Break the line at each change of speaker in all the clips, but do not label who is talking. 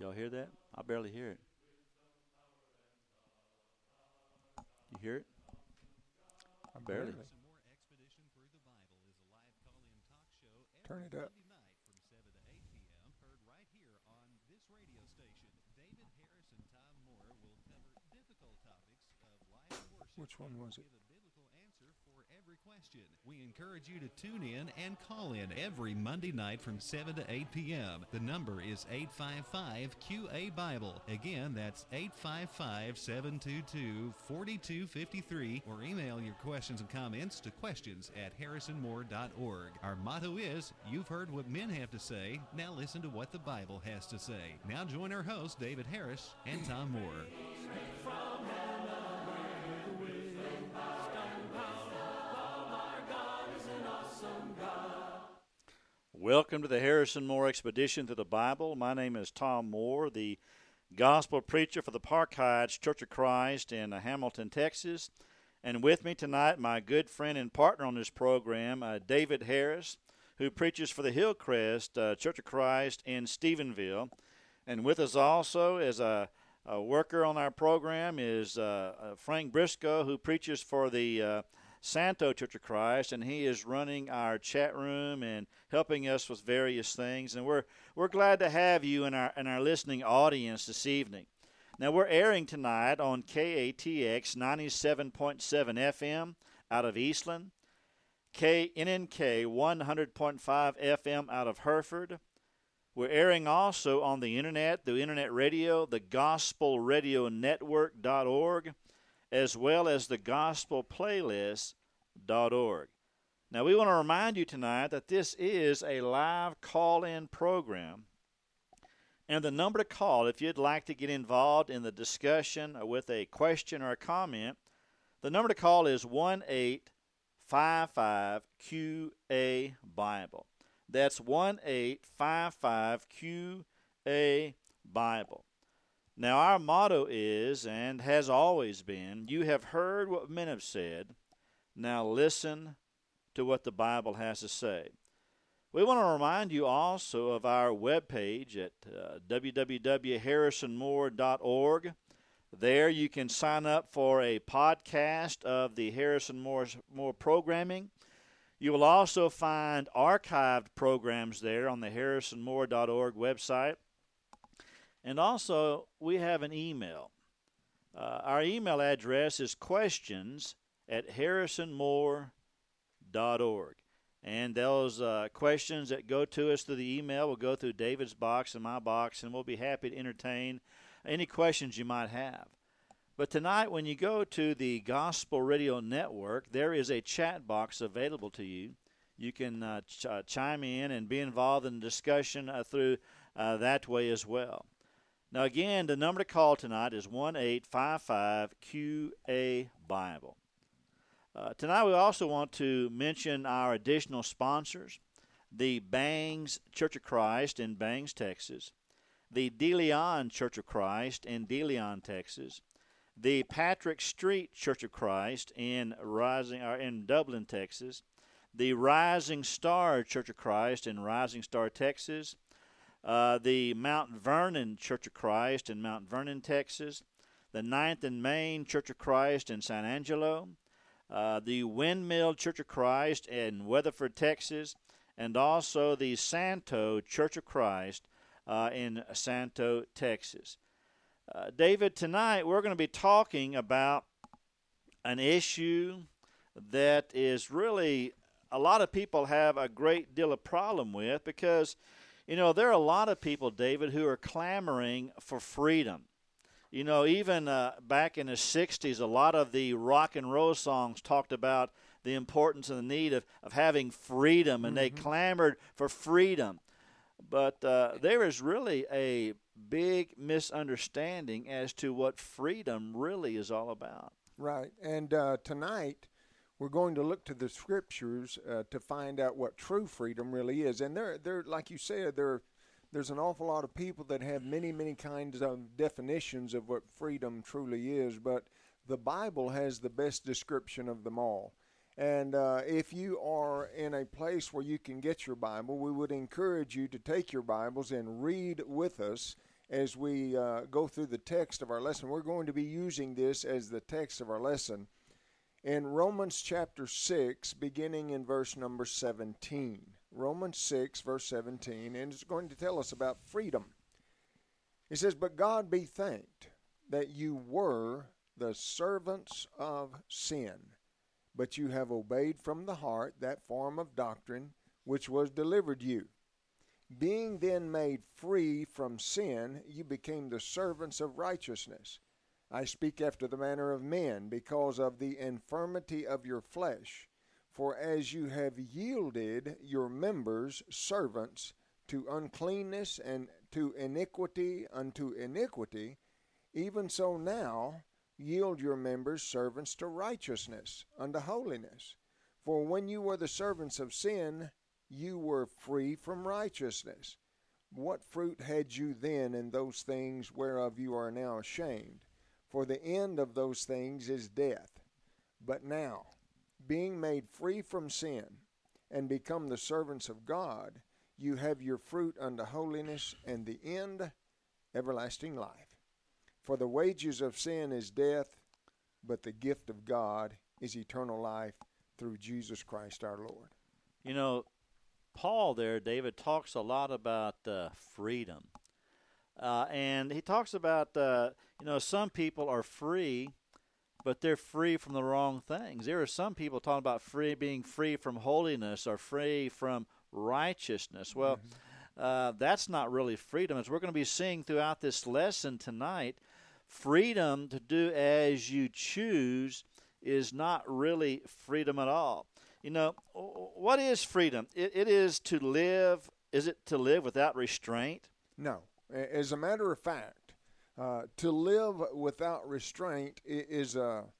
Y'all hear that? I barely hear it. You hear it? Barely.
Barely. Turn it up. Which one was it?
We encourage you to tune in and call in every Monday night from 7 to 8 p.m. The number is 855-QA-BIBLE. Again, that's 855-722-4253, or email your questions and comments to questions@harrisonmoore.org. Our motto is, you've heard what men have to say, now listen to what the Bible has to say. Now join our hosts, David Harris and Tom Moore.
Welcome to the Harrison Moore Expedition through the Bible. My name is Tom Moore, the gospel preacher for the Park Heights Church of Christ in Hamilton, Texas. And with me tonight, my good friend and partner on this program, David Harris, who preaches for the Hillcrest Church of Christ in Stephenville. And with us also as a worker on our program is Frank Briscoe, who preaches for the Santo Church of Christ, and he is running our chat room and helping us with various things. And we're glad to have you in our listening audience this evening. Now, we're airing tonight on KATX 97.7 FM out of Eastland, KNNK 100.5 FM out of Hereford. We're airing also on the internet, through internet radio, the gospelradionetwork.org, as well as the gospelplaylist.org. Now, we want to remind you tonight that this is a live call-in program. And the number to call if you'd like to get involved in the discussion with a question or a comment, the number to call is 1-855-QA-BIBLE. That's 1-855-QA-BIBLE. Now, our motto is, and has always been, you have heard what men have said, now listen to what the Bible has to say. We want to remind you also of our webpage at www.harrisonmoore.org. There you can sign up for a podcast of the Harrison Moore programming. You will also find archived programs there on the harrisonmoore.org website. And also, we have an email. Our email address is questions@harrisonmoore.org. And those questions that go to us through the email will go through David's box and my box, and we'll be happy to entertain any questions you might have. But tonight, when you go to the Gospel Radio Network, there is a chat box available to you. You can chime in and be involved in the discussion through that way as well. Now, again, the number to call tonight is 1-855-QA-BIBLE. Tonight, we also want to mention our additional sponsors, the Bangs Church of Christ in Bangs, Texas, the De Leon Church of Christ in De Leon, Texas, the Patrick Street Church of Christ in Dublin, Texas, the Rising Star Church of Christ in Rising Star, Texas, the Mount Vernon Church of Christ in Mount Vernon, Texas, the Ninth and Main Church of Christ in San Angelo, the Windmill Church of Christ in Weatherford, Texas, and also the Santo Church of Christ in Santo, Texas. David, tonight we're going to be talking about an issue that is really a lot of people have a great deal of problem with because, you know, there are a lot of people, David, who are clamoring for freedom. You know, even back in the 60s, a lot of the rock and roll songs talked about the importance and the need of having freedom, and they clamored for freedom. But there is really a big misunderstanding as to what freedom really is all about.
Right. And tonight we're going to look to the Scriptures to find out what true freedom really is. And there, like you said, there's an awful lot of people that have many, many kinds of definitions of what freedom truly is, but the Bible has the best description of them all. And if you are in a place where you can get your Bible, we would encourage you to take your Bibles and read with us as we go through the text of our lesson. We're going to be using this as the text of our lesson in Romans chapter 6, beginning in verse number 17. Romans 6, verse 17, and it's going to tell us about freedom. It says, "But God be thanked that you were the servants of sin, but you have obeyed from the heart that form of doctrine which was delivered you. Being then made free from sin, you became the servants of righteousness. I speak after the manner of men, because of the infirmity of your flesh. For as you have yielded your members servants to uncleanness and to iniquity unto iniquity, even so now yield your members servants to righteousness unto holiness. For when you were the servants of sin, you were free from righteousness. What fruit had you then in those things whereof you are now ashamed? For the end of those things is death. But now, being made free from sin and become the servants of God, you have your fruit unto holiness, and the end everlasting life. For the wages of sin is death, but the gift of God is eternal life through Jesus Christ our Lord."
You know, Paul there, David, talks a lot about freedom. And he talks about, some people are free, but they're free from the wrong things. There are some people talking about being free from holiness or free from righteousness. Well, that's not really freedom. As we're going to be seeing throughout this lesson tonight, freedom to do as you choose is not really freedom at all. You know, what is freedom? It is to live. Is it to live without restraint?
No. As a matter of fact, to live without restraint is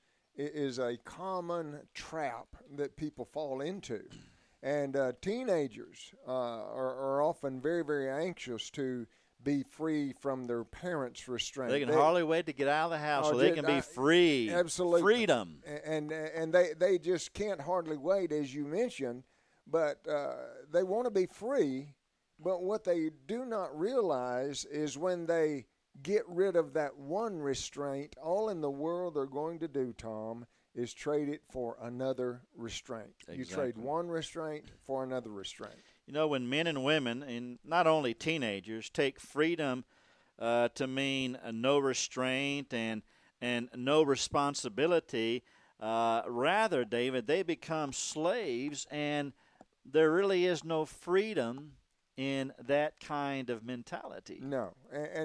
a common trap that people fall into. And teenagers are often very, very anxious to be free from their parents' restraint.
They can hardly wait to get out of the house so they can be free.
Absolutely.
Freedom.
And they just can't hardly wait, as you mentioned, but they want to be free. But what they do not realize is when they get rid of that one restraint, all in the world they're going to do, Tom, is trade it for another restraint.
Exactly.
You trade one restraint for another restraint.
You know, when men and women, and not only teenagers, take freedom to mean no restraint and no responsibility, rather, David, they become slaves, and there really is no freedom in that kind of mentality.
No,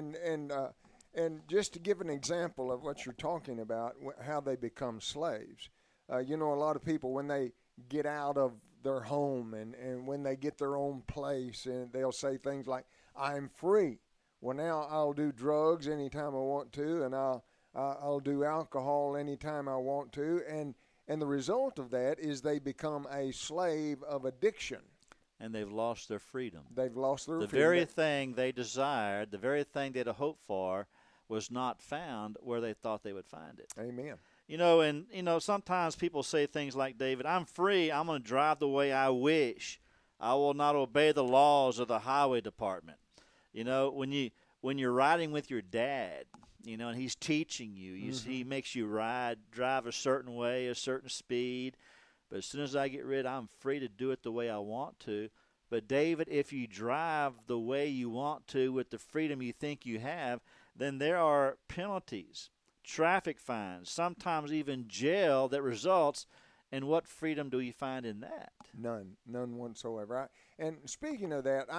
and just to give an example of what you're talking about, how they become slaves. A lot of people, when they get out of their home and when they get their own place, and they'll say things like, "I'm free. Well, now I'll do drugs anytime I want to, and I'll do alcohol anytime I want to," and the result of that is they become a slave of addiction.
And they've lost their freedom.
They've lost their freedom.
The very thing they desired, the very thing they'd hoped for, was not found where they thought they would find it.
Amen.
Sometimes people say things like, "David, I'm free. I'm going to drive the way I wish. I will not obey the laws of the highway department." When you're riding with your dad, and he's teaching you, he makes you drive a certain way, a certain speed. But as soon as I get rid, I'm free to do it the way I want to. But David, if you drive the way you want to with the freedom you think you have, then there are penalties, traffic fines, sometimes even jail that results. And what freedom do you find in that?
None whatsoever. And speaking of that,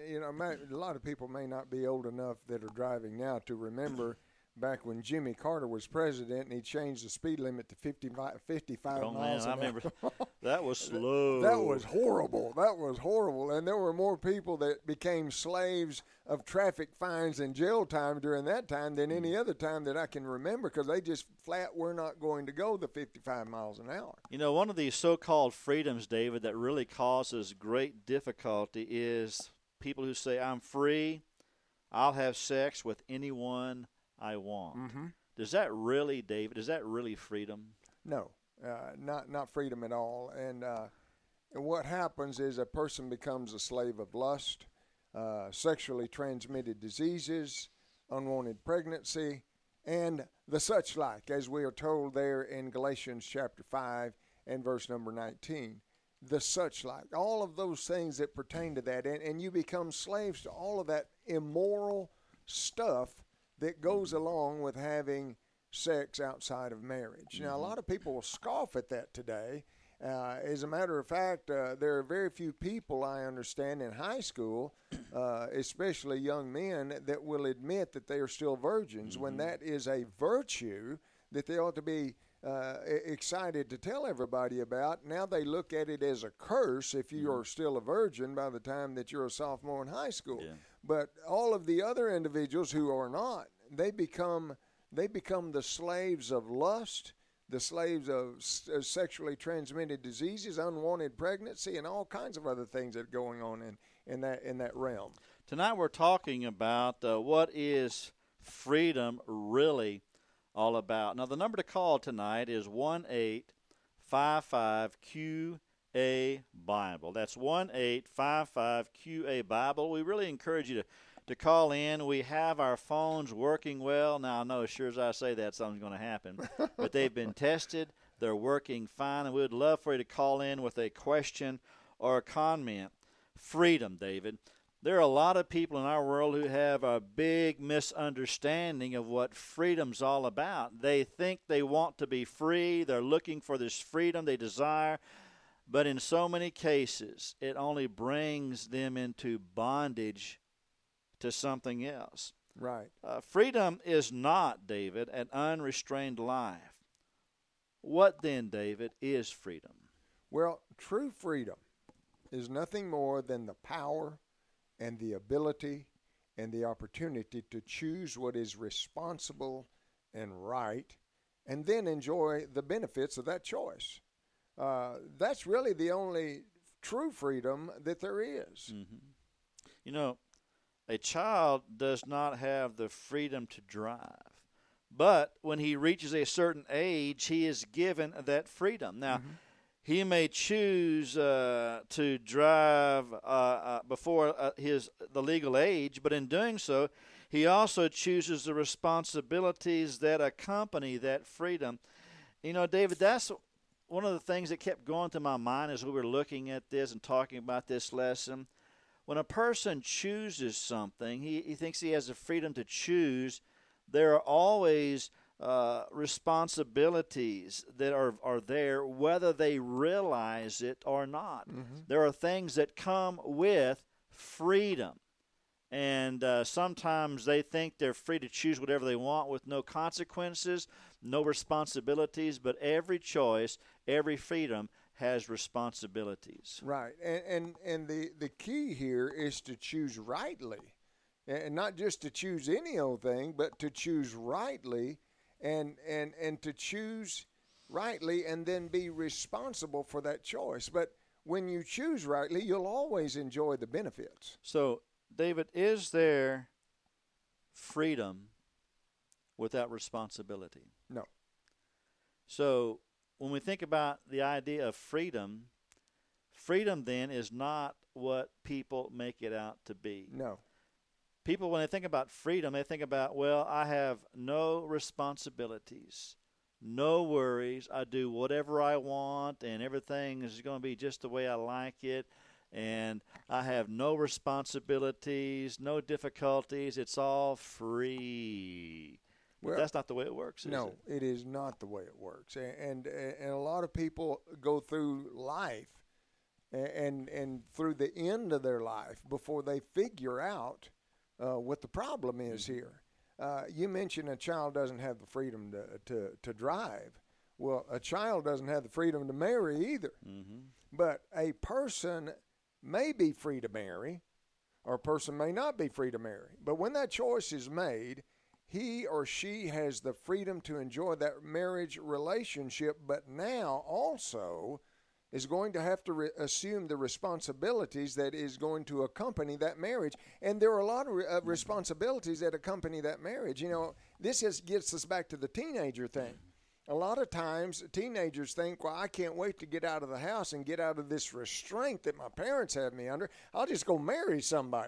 a lot of people may not be old enough that are driving now to remember back when Jimmy Carter was president and he changed the speed limit to 55 miles an hour.
I remember. That was slow.
That was horrible. And there were more people that became slaves of traffic fines and jail time during that time than any other time that I can remember, because they just flat were not going to go the 55 miles an hour.
One of these so-called freedoms, David, that really causes great difficulty is people who say, "I'm free, I'll have sex with anyone I want."
Mm-hmm.
Does that really, David, is that really freedom?
No, not freedom at all. And what happens is a person becomes a slave of lust, sexually transmitted diseases, unwanted pregnancy, and the such like, as we are told there in Galatians chapter 5 and verse number 19. The such like, all of those things that pertain to that, and you become slaves to all of that immoral stuff that goes along with having sex outside of marriage. Now, a lot of people will scoff at that today. As a matter of fact, there are very few people, I understand, in high school, especially young men, that will admit that they are still virgins when that is a virtue that they ought to be excited to tell everybody about. Now they look at it as a curse if you are still a virgin by the time that you're a sophomore in high school.
Yeah.
But all of the other individuals who are not, they become the slaves of lust, the slaves of sexually transmitted diseases, unwanted pregnancy, and all kinds of other things that are going on in that realm.
Tonight we're talking about what is freedom really all about. Now, the number to call tonight is 1-855-QA-BIBLE. That's 1-855-QA-BIBLE. We really encourage you to call in. We have our phones working well. Now, I know as sure as I say that, something's going to happen. But they've been tested. They're working fine, and we would love for you to call in with a question or a comment. Freedom, David. There are a lot of people in our world who have a big misunderstanding of what freedom's all about. They think they want to be free. They're looking for this freedom they desire. But in so many cases, it only brings them into bondage to something else.
Right.
Freedom is not, David, an unrestrained life. What then, David, is freedom?
Well, true freedom is nothing more than the power and the ability and the opportunity to choose what is responsible and right, and then enjoy the benefits of that choice. That's really the only true freedom that there is.
Mm-hmm. You know, a child does not have the freedom to drive, but when he reaches a certain age, he is given that freedom. Now, he may choose to drive before the legal age, but in doing so, he also chooses the responsibilities that accompany that freedom. You know, David, that's one of the things that kept going through my mind as we were looking at this and talking about this lesson. When a person chooses something, he thinks he has the freedom to choose. There are always responsibilities that are there, whether they realize it or not. There are things that come with freedom. And sometimes they think they're free to choose whatever they want with no consequences, no responsibilities, but every choice, every freedom has responsibilities.
Right. And the key here is to choose rightly. And not just to choose any old thing, but to choose rightly and to choose rightly and then be responsible for that choice. But when you choose rightly, you'll always enjoy the benefits.
So, David, is there freedom without responsibility?
No.
So, when we think about the idea of freedom, freedom then is not what people make it out to be.
No.
People, when they think about freedom, they think about, well, I have no responsibilities, no worries. I do whatever I want, and everything is going to be just the way I like it. And I have no responsibilities, no difficulties. It's all free. Well, that's not the way it works, is
no,
it?
it is not the way it works. And a lot of people go through life and through the end of their life before they figure out what the problem is here. You mentioned a child doesn't have the freedom to drive. Well, a child doesn't have the freedom to marry either. But a person may be free to marry, or a person may not be free to marry. But when that choice is made, he or she has the freedom to enjoy that marriage relationship, but now also is going to have to assume the responsibilities that is going to accompany that marriage. And there are a lot of responsibilities that accompany that marriage. You know, this gets us back to the teenager thing. A lot of times teenagers think, well, I can't wait to get out of the house and get out of this restraint that my parents have me under. I'll just go marry somebody.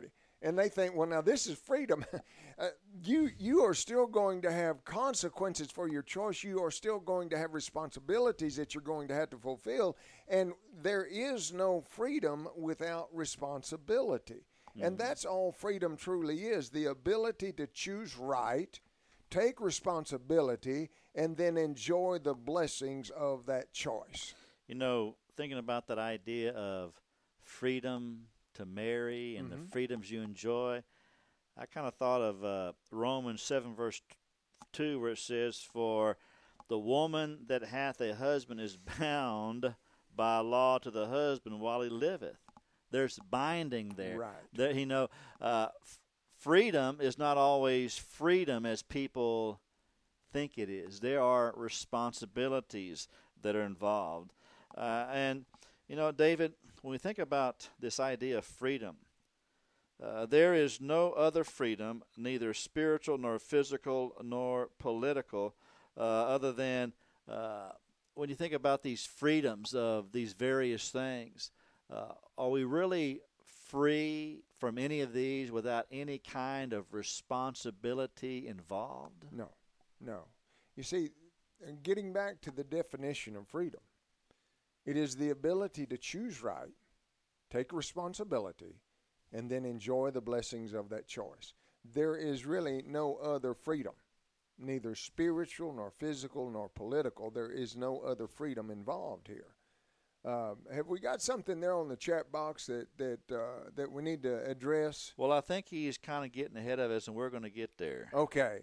And they think, well, now this is freedom. You are still going to have consequences for your choice. You are still going to have responsibilities that you're going to have to fulfill. And there is no freedom without responsibility. And that's all freedom truly is, the ability to choose right, take responsibility, and then enjoy the blessings of that choice.
You know, thinking about that idea of freedom to marry and the freedoms you enjoy, I kind of thought of Romans 7, verse 2, where it says, "For the woman that hath a husband is bound by law to the husband while he liveth." There's binding there.
Right.
Freedom is not always freedom as people think it is. There are responsibilities that are involved. And, you know, David, when we think about this idea of freedom, there is no other freedom, neither spiritual nor physical nor political, other than when you think about these freedoms of these various things, are we really free from any of these without any kind of responsibility involved?
No. You see, getting back to the definition of freedom, it is the ability to choose right, take responsibility, and then enjoy the blessings of that choice. There is really no other freedom, neither spiritual nor physical nor political. There is no other freedom involved here. Have we got something there on the chat box that we need to address?
Well, I think he's kind of getting ahead of us, and we're going to get there.
Okay.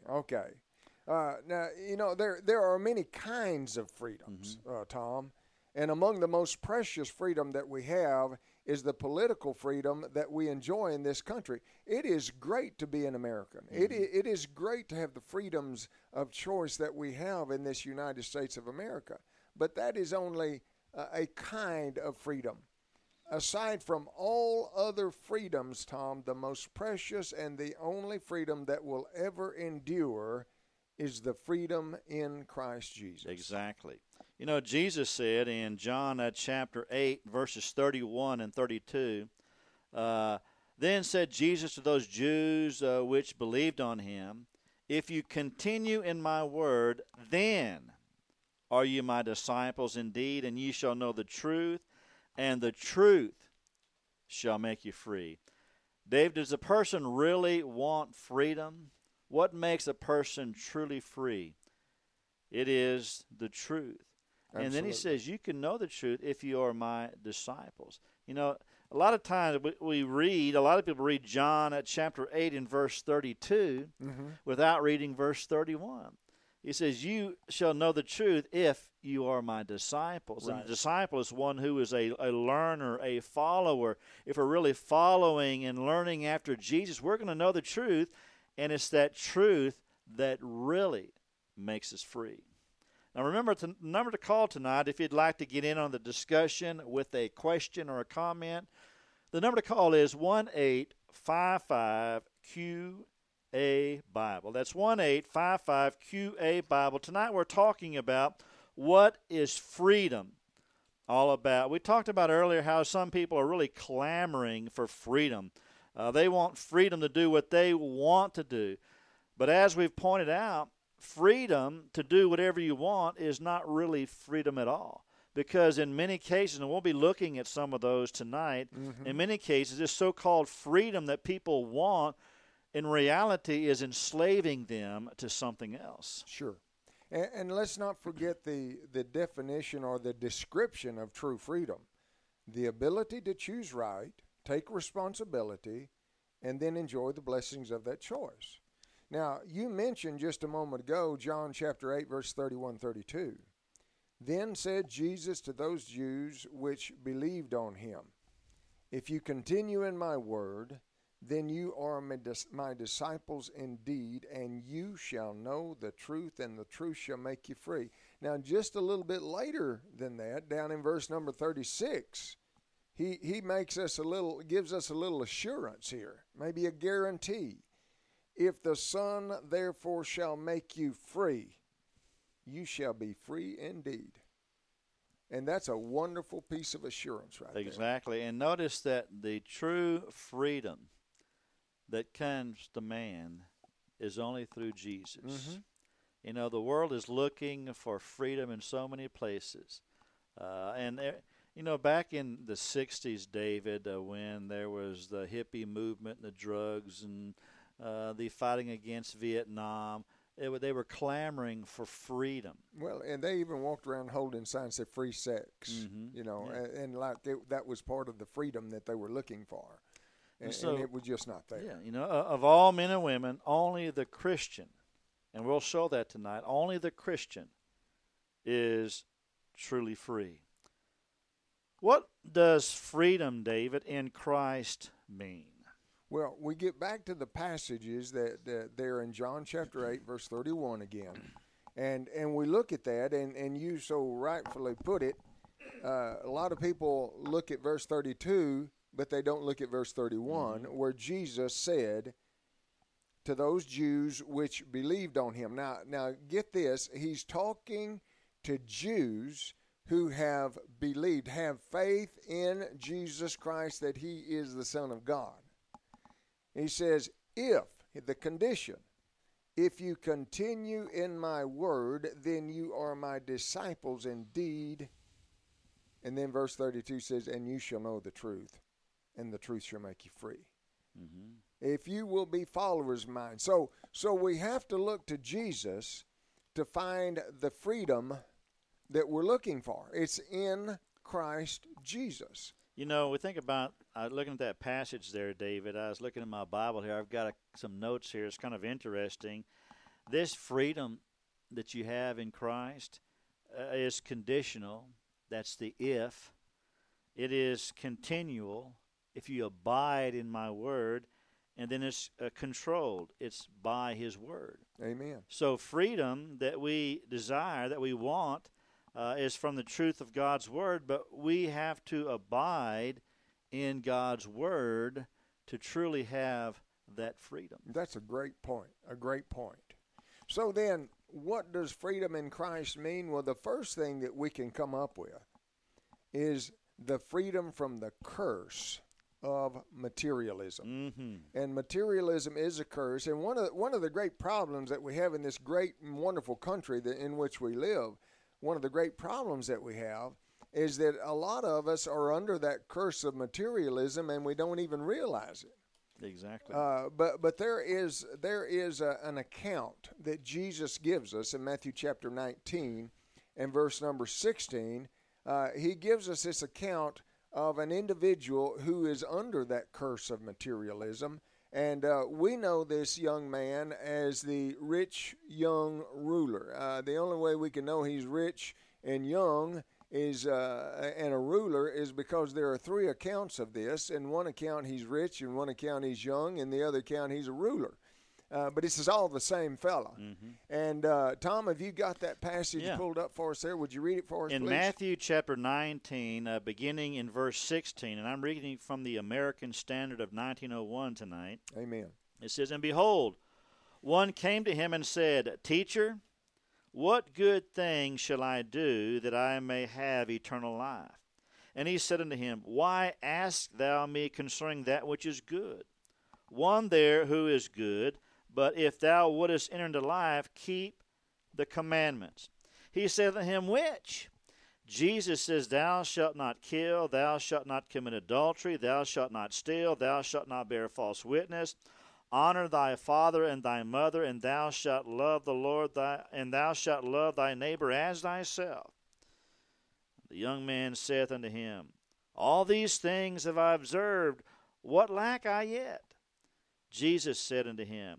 Now, you know, there are many kinds of freedoms, Tom, and among the most precious freedom that we have is the political freedom that we enjoy in this country. It is great to be an American. It is great to have the freedoms of choice that we have in this United States of America, but that is only a kind of freedom. Aside from all other freedoms, Tom, the most precious and the only freedom that will ever endure is the freedom in Christ Jesus.
Exactly. You know, Jesus said in John chapter 8, verses 31 and 32, then said Jesus to those Jews which believed on him, "If you continue in my word, then are you my disciples indeed, and ye shall know the truth, and the truth shall make you free." Dave, does a person really want freedom? What makes a person truly free? It is the truth.
Absolutely.
And then he says, you can know the truth if you are my disciples. You know, a lot of times a lot of people read John at chapter 8 and verse 32 without reading verse 31. He says, you shall know the truth if you are my disciples.
Right.
And a disciple is one who is a learner, a follower. If we're really following and learning after Jesus, we're going to know the truth, and it's that truth that really makes us free. Now remember, the number to call tonight if you'd like to get in on the discussion with a question or a comment. The number to call is 1-855-QA-BIBLE. That's 1-855-QA-BIBLE. Tonight we're talking about what is freedom all about. We talked about earlier how some people are really clamoring for freedom. They want freedom to do what they want to do. But as we've pointed out, freedom to do whatever you want is not really freedom at all. Because in many cases, and we'll be looking at some of those tonight, in many cases, this so-called freedom that people want in reality is enslaving them to something else.
Sure. And let's not forget the definition or the description of true freedom. The ability to choose right, take responsibility, and then enjoy the blessings of that choice. Now, you mentioned just a moment ago, John chapter 8, verse 31-32. Then said Jesus to those Jews which believed on him, "If you continue in my word, then you are my disciples indeed, and you shall know the truth, and the truth shall make you free." Now, just a little bit later than that, down in verse number 36, he makes us gives us a little assurance here, maybe a guarantee. "If the Son therefore shall make you free, you shall be free indeed." And that's a wonderful piece of assurance right there.
Exactly. And notice that the true freedom that comes to man is only through Jesus.
Mm-hmm.
You know, the world is looking for freedom in so many places. You know, back in the 60s, David, when there was the hippie movement and the drugs and the fighting against Vietnam, they were clamoring for freedom.
Well, and they even walked around holding signs that said free sex,
Mm-hmm.
you know,
Yeah.
and like that was part of the freedom that they were looking for. And
So-
it was just not there.
Yeah, you know, of all men and women, only the Christian, and we'll show that tonight, only the Christian is truly free. What does freedom, David, in Christ mean?
Well, we get back to the passages that they're in John chapter 8, verse 31 again. And we look at that, and you so rightfully put it, a lot of people look at verse 32, but they don't look at verse 31, where Jesus said to those Jews which believed on him. Now get this, he's talking to Jews who have believed, have faith in Jesus Christ that he is the Son of God. He says, if, the condition, if you continue in my word, then you are my disciples indeed. And then verse 32 says, and you shall know the truth, and the truth shall make you free.
Mm-hmm.
If you will be followers of mine. So we have to look to Jesus to find the freedom that we're looking for. It's in Christ Jesus.
You know, we think about looking at that passage there, David. I was looking at my Bible here. I've got some notes here. It's kind of interesting. This freedom that you have in Christ is conditional. That's the if. It is continual. If you abide in my word. And then it's controlled. It's by his word.
Amen.
So freedom that we desire, that we want, is from the truth of God's word, but we have to abide in God's word to truly have that freedom.
That's a great point, a great point. So then, what does freedom in Christ mean? Well, the first thing that we can come up with is the freedom from the curse of materialism.
Mm-hmm.
And materialism is a curse. And one of the great problems that we have in this great and wonderful country in which we live, one of the great problems that we have is that a lot of us are under that curse of materialism and we don't even realize it.
Exactly.
But there is an account that Jesus gives us in Matthew chapter 19 and verse number 16. He gives us this account of an individual who is under that curse of materialism. And we know this young man as the rich young ruler. The only way we can know he's rich and young is and a ruler is because there are three accounts of this. In one account he's rich, in one account he's young, in the other account he's a ruler. But this is all the same fella.
Mm-hmm.
And Tom, have you got that passage
Yeah.
pulled up for us there? Would you read it for us,
In
please?
Matthew chapter 19, beginning in verse 16, and I'm reading from the American Standard of 1901 tonight.
Amen.
It says, And behold, one came to him and said, Teacher, what good thing shall I do that I may have eternal life? And he said unto him, Why ask thou me concerning that which is good? One there who is good, but if thou wouldest enter into life, keep the commandments. He said unto him, Which? Jesus says, Thou shalt not kill, thou shalt not commit adultery, thou shalt not steal, thou shalt not bear false witness, honor thy father and thy mother, and thou shalt love the Lord and thou shalt love thy neighbor as thyself. The young man saith unto him, All these things have I observed, what lack I yet? Jesus said unto him,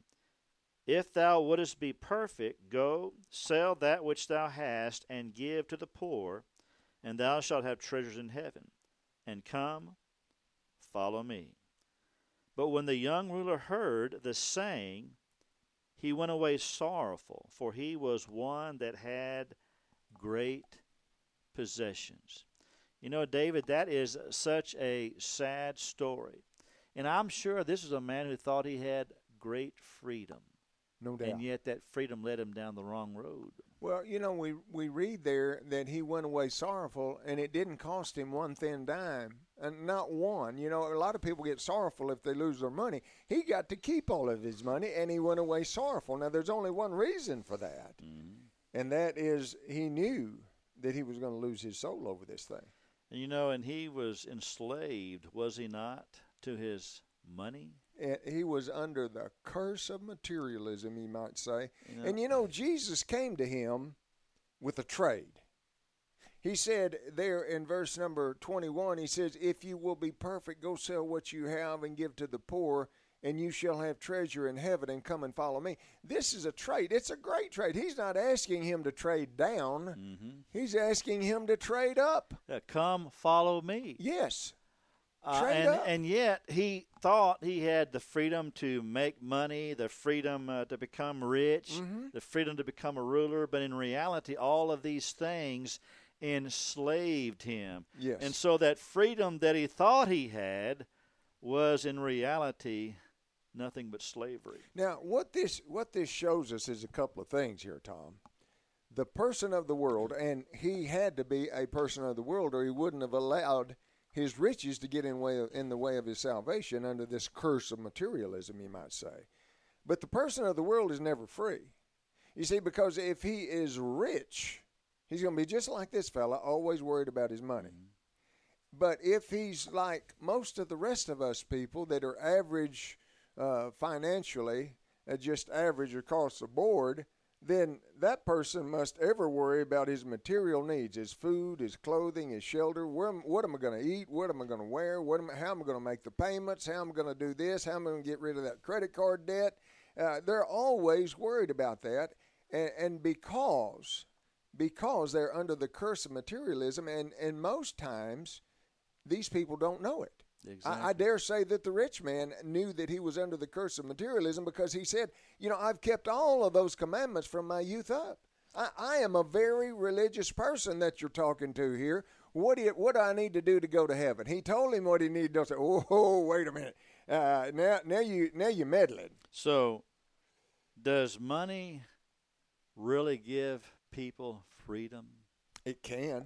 If thou wouldest be perfect, go, sell that which thou hast, and give to the poor, and thou shalt have treasures in heaven. And come, follow me. But when the young ruler heard the saying, he went away sorrowful, for he was one that had great possessions. You know, David, that is such a sad story. And I'm sure this is a man who thought he had great freedom.
No doubt.
And yet that freedom led him down the wrong road.
Well, we read there that he went away sorrowful, and it didn't cost him one thin dime, and not one. A lot of people get sorrowful if they lose their money. He got to keep all of his money, and he went away sorrowful. Now, there's only one reason for that, and that is he knew that he was going to lose his soul over this thing.
And he was enslaved, was he not, to his money?
He was under the curse of materialism, you might say. And Jesus came to him with a trade. He said there in verse number 21, he says, if you will be perfect, go sell what you have and give to the poor, and you shall have treasure in heaven, and come and follow me. This is a trade. It's a great trade. He's not asking him to trade down. He's asking him to trade up.
Come follow me.
Yes.
And yet he thought he had the freedom to make money, the freedom to become rich, the freedom to become a ruler. But in reality, all of these things enslaved him.
Yes.
And so that freedom that he thought he had was in reality nothing but slavery.
Now, what this shows us is a couple of things here, Tom. The person of the world, and he had to be a person of the world, or he wouldn't have allowed his riches to get in the way of his salvation under this curse of materialism, you might say. But the person of the world is never free. You see, because if he is rich, he's going to be just like this fella, always worried about his money. But if he's like most of the rest of us people that are average financially, just average across the board, then that person must ever worry about his material needs, his food, his clothing, his shelter. What am I going to eat? What am I going to wear? How am I going to make the payments? How am I going to do this? How am I going to get rid of that credit card debt? They're always worried about that, and because they're under the curse of materialism, and most times these people don't know it.
Exactly.
I dare say that the rich man knew that he was under the curse of materialism because he said, I've kept all of those commandments from my youth up. I am a very religious person that you're talking to here. What do I need to do to go to heaven? He told him what he needed to say. Oh, wait a minute. Now you're meddling.
So, does money really give people freedom?
It can.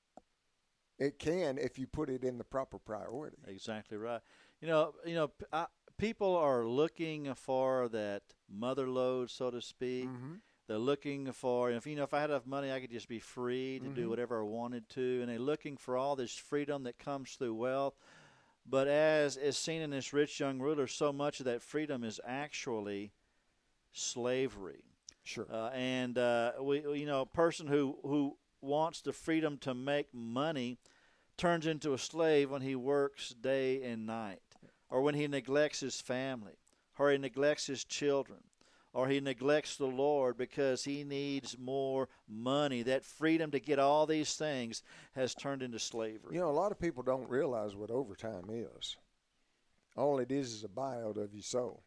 It can if you put it in the proper priority.
Exactly right. People are looking for that mother lode, so to speak. They're looking for, if I had enough money, I could just be free to do whatever I wanted to. And they're looking for all this freedom that comes through wealth. But as is seen in this rich young ruler, so much of that freedom is actually slavery.
Sure.
A person who wants the freedom to make money turns into a slave when he works day and night, or when he neglects his family, or he neglects his children, or he neglects the Lord because he needs more money. That freedom to get all these things has turned into slavery.
A lot of people don't realize what overtime is. All it is a buyout of your soul.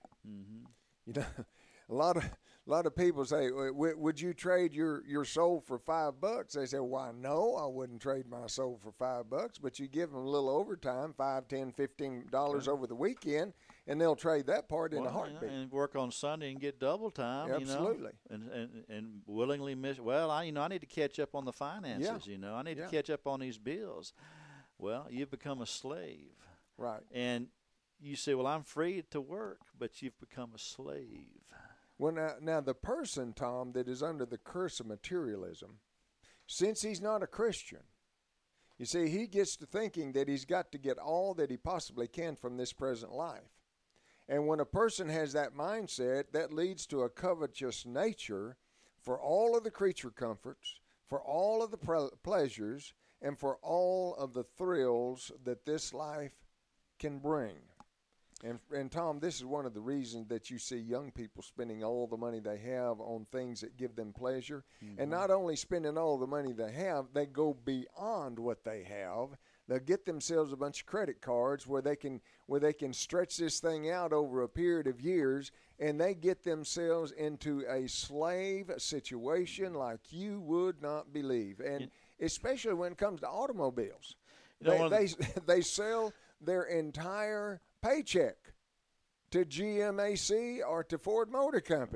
A lot of people say, would you trade your soul for $5? They say, why, no, I wouldn't trade my soul for $5. But you give them a little overtime, $5, $10, $15 over the weekend, and they'll trade that part in a heartbeat.
And work on Sunday and get double time.
Absolutely.
And willingly miss. Well, I need to catch up on the finances. I need to catch up on these bills. Well, you've become a slave.
Right.
And you say, well, I'm free to work, but you've become a slave.
Well, now the person, Tom, that is under the curse of materialism, since he's not a Christian, you see, he gets to thinking that he's got to get all that he possibly can from this present life. And when a person has that mindset, that leads to a covetous nature for all of the creature comforts, for all of the pleasures, and for all of the thrills that this life can bring. And Tom, this is one of the reasons that you see young people spending all the money they have on things that give them pleasure. And not only spending all the money they have, they go beyond what they have. They'll get themselves a bunch of credit cards where they can stretch this thing out over a period of years, and they get themselves into a slave situation like you would not believe. And especially when it comes to automobiles. They sell their entire paycheck to GMAC or to Ford Motor Company.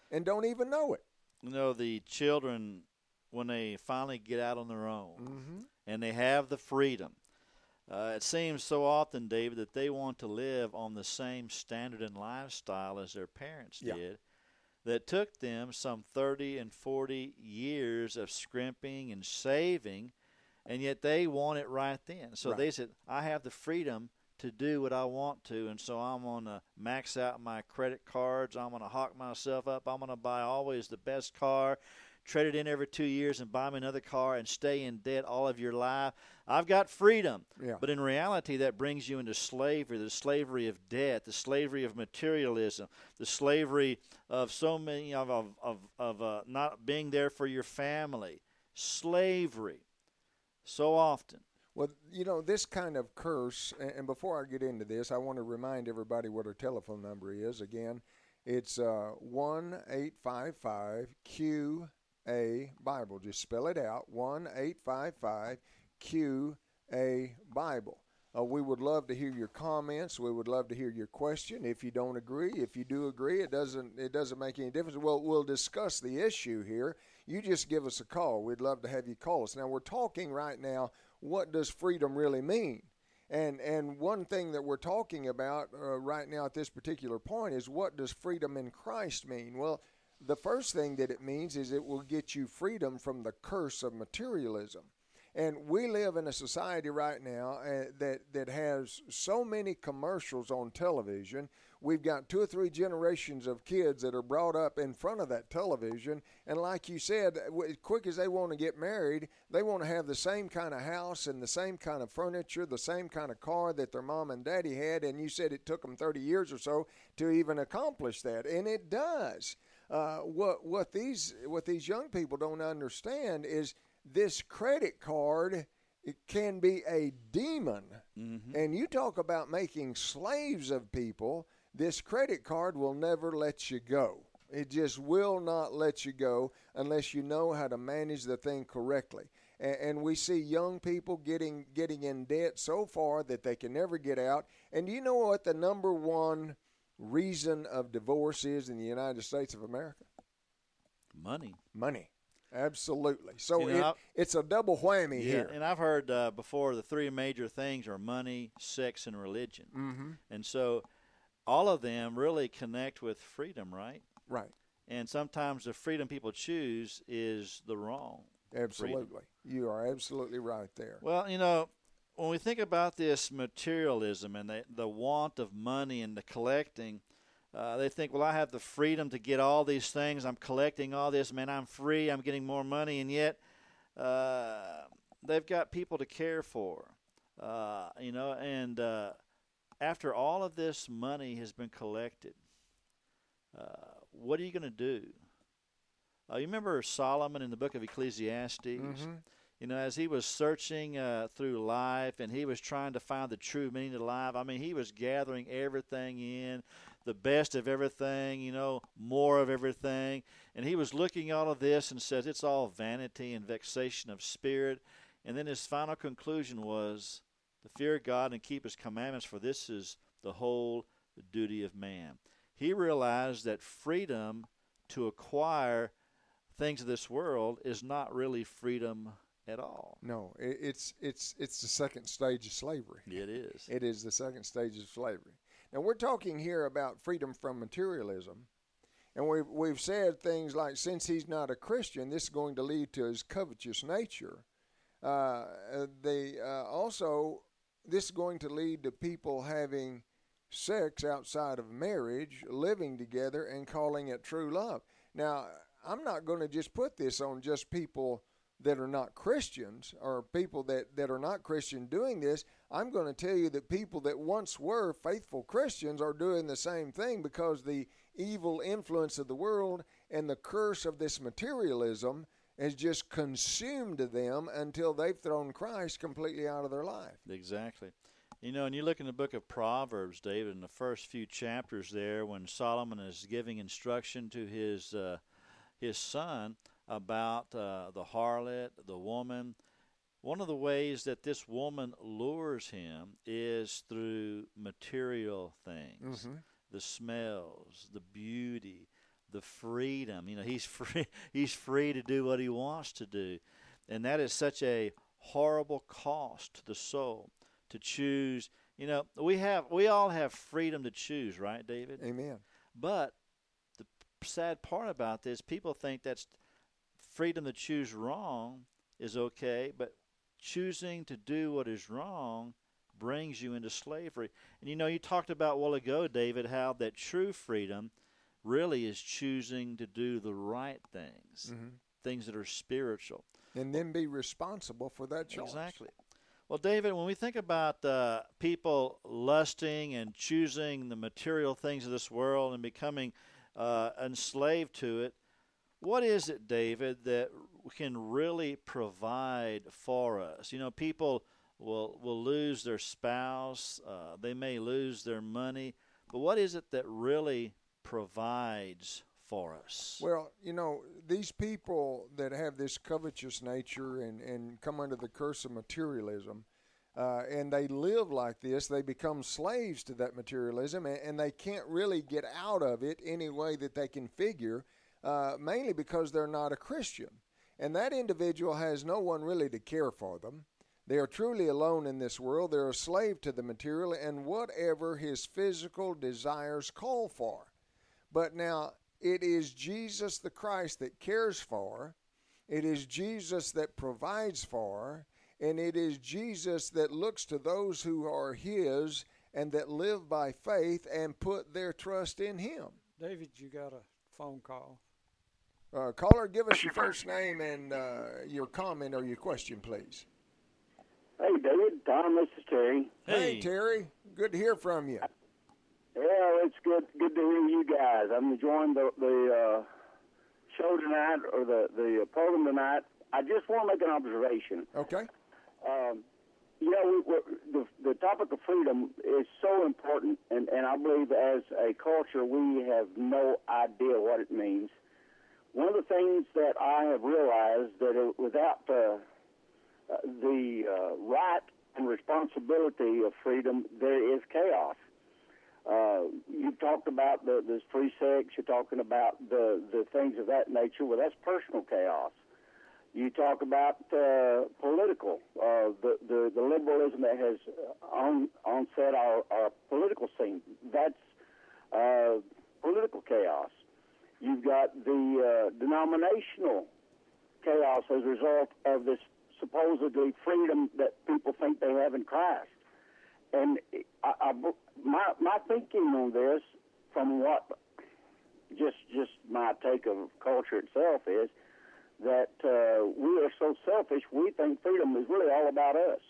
and don't even know it.
You know, the children, when they finally get out on their own
Mm-hmm.
and they have the freedom, it seems so often, David, that they want to live on the same standard and lifestyle as their parents
Yeah.
did. That took them some 30 and 40 years of scrimping and saving, and yet they want it right then. So
Right.
they said, I have the freedom to do what I want to, and so I'm going to max out my credit cards. I'm going to hawk myself up. I'm going to buy always the best car, trade it in every 2 years and buy me another car and stay in debt all of your life. I've got freedom.
Yeah.
But in reality, that brings you into slavery, the slavery of debt, the slavery of materialism, the slavery of so many of not being there for your family. Slavery. So often.
Well, you know, this kind of curse, and before I get into this, I want to remind everybody what our telephone number is. Again, it's 1-855-QA-BIBLE. Just spell it out, 1-855-QA-BIBLE. We would love to hear your comments. We would love to hear your question. If you don't agree, if you do agree, it doesn't make any difference. We'll discuss the issue here. You just give us a call. We'd love to have you call us. Now, we're talking right now, what does freedom really mean? And one thing that we're talking about right now at this particular point is, what does freedom in Christ mean? Well, the first thing that it means is it will get you freedom from the curse of materialism. And we live in a society right now that has so many commercials on television. We've got 2 or 3 generations of kids that are brought up in front of that television. And like you said, as quick as they want to get married, they want to have the same kind of house and the same kind of furniture, the same kind of car that their mom and daddy had. And you said it took them 30 years or so to even accomplish that. And it does. What these young people don't understand is this credit card, it can be a demon.
Mm-hmm.
And you talk about making slaves of people, this credit card will never let you go. It just will not let you go unless you know how to manage the thing correctly. And we see young people getting in debt so far that they can never get out. And do you know what the number one reason of divorce is in the United States of America?
Money.
Money. Absolutely. So
You know,
it's a double whammy
Yeah,
here.
and I've heard before the 3 major things are money, sex, and religion.
Mm-hmm.
And so all of them really connect with freedom, right?
Right.
And sometimes the freedom people choose is the wrong.
Absolutely.
Freedom.
You are absolutely right there.
Well, you know, when we think about this materialism and the want of money and the collecting, they think, well, I have the freedom to get all these things. I'm collecting all this. Man, I'm free. I'm getting more money. And yet they've got people to care for, you know. And after all of this money has been collected, what are you going to do? You remember Solomon in the book of Ecclesiastes?
Mm-hmm.
You know, as he was searching through life and he was trying to find the true meaning of life, I mean, he was gathering everything in, the best of everything, you know, more of everything. And he was looking at all of this and says it's all vanity and vexation of spirit. And then his final conclusion was to fear God and keep his commandments, for this is the whole duty of man. He realized that freedom to acquire things of this world is not really freedom at all.
No, it's the second stage of slavery.
It is.
It is the second stage of slavery. Now, we're talking here about freedom from materialism. And we've said things like, since he's not a Christian, this is going to lead to his covetous nature. Also, this is going to lead to people having sex outside of marriage, living together, and calling it true love. Now, I'm not going to just put this on just people that are not Christians or people that are not Christian doing this. I'm going to tell you that people that once were faithful Christians are doing the same thing, because the evil influence of the world and the curse of this materialism has just consumed them until they've thrown Christ completely out of their life.
Exactly. You know, and you look in the book of Proverbs, David, in the first few chapters there, when Solomon is giving instruction to his son about the harlot, the woman. One of the ways that this woman lures him is through material things,
Mm-hmm.
the smells, the beauty, the freedom. He's free. He's free to do what he wants to do, and that is such a horrible cost to the soul to choose. We all have freedom to choose, right, David?
Amen.
But the sad part about this, people think that's freedom to choose wrong is okay, but choosing to do what is wrong brings you into slavery. And you talked about a while ago, David, how that true freedom really is choosing to do the right things, things that are spiritual.
And then be responsible for that choice.
Exactly. Well, David, when we think about people lusting and choosing the material things of this world and becoming enslaved to it, what is it, David, that can really provide for us? People will lose their spouse, they may lose their money, but what is it that really provides for us?
Well, these people that have this covetous nature and come under the curse of materialism, and they live like this, they become slaves to that materialism, and they can't really get out of it any way that they can figure, mainly because they're not a Christian. And that individual has no one really to care for them. They are truly alone in this world. They're a slave to the material and whatever his physical desires call for. But now, it is Jesus the Christ that cares for, it is Jesus that provides for, and it is Jesus that looks to those who are his and that live by faith and put their trust in him.
David, you got a phone call.
Caller, give us your first name and your comment or your question, please.
Hey, David. Tom, this is Terry.
Hey, Terry. Good to hear from you.
Yeah, it's good to hear you guys. I'm enjoying the show tonight, or the program tonight. I just want to make an observation.
Okay.
The topic of freedom is so important, and I believe as a culture we have no idea what it means. One of the things that I have realized that without the right and responsibility of freedom, there is chaos. You've talked about this free sex. You're talking about the things of that nature. Well, that's personal chaos. You talk about political, the liberalism that has onset our political scene. That's political chaos. You've got the denominational chaos as a result of this supposedly freedom that people think they have in Christ. And my thinking on this, from what just my take of culture itself, is that we are so selfish. We think freedom is really all about us.